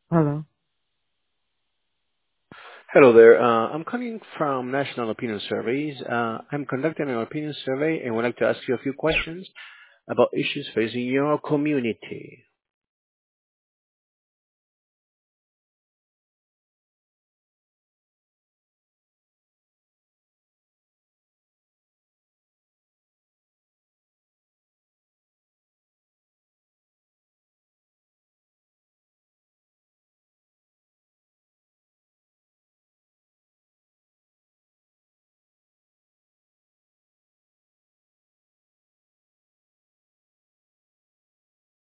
Hello. Hello there. I'm calling from National Opinion Surveys. I'm conducting an opinion survey and would like to ask you a few questions about issues facing your community.